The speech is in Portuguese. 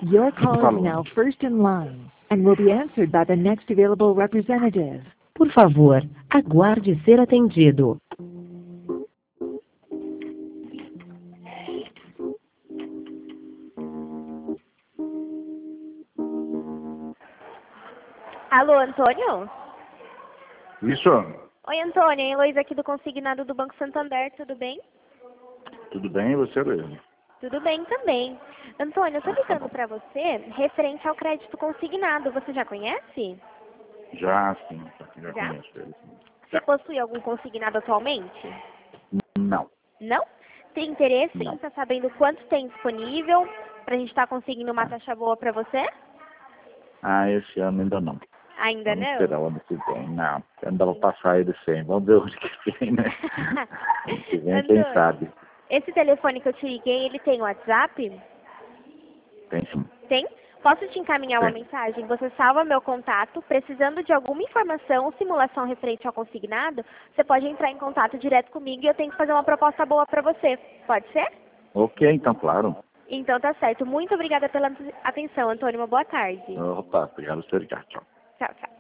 Your call is Falou. now first in line and will be answered by the next available representative. Por favor, aguarde ser atendido. Alô, Antônio? Isso? Oi, Antônio. É a Heloísa aqui do Consignado do Banco Santander. Tudo bem? Tudo bem e você, Luísa? Tudo bem também. Antônio, eu tô ligando pra você referente ao crédito consignado. Você já conhece? Já, sim. Já Já? conheço ele. Sim. Você possui algum consignado atualmente? Não. Não? Tem interesse Não. em estar sabendo quanto tem disponível pra gente estar conseguindo uma taxa boa pra você? Ah, esse ano ainda não. Ainda Vamos não? esperar o ano que vem. Não, ainda vou passar ele sem. Vamos ver o ano que vem, né? Ano que vem, quem Antônio, sabe. esse telefone que eu te liguei, ele tem WhatsApp? Tem sim. Tem? Posso te encaminhar uma Tem. mensagem? Você salva meu contato. Precisando de alguma informação ou simulação referente ao consignado, você pode entrar em contato direto comigo e eu tenho que fazer uma proposta boa para você. Pode ser? Ok, então, claro. Então tá certo. Muito obrigada pela atenção, Antônio. Uma boa tarde. Opa, obrigado por ter ligado. Tchau. Tchau, tchau.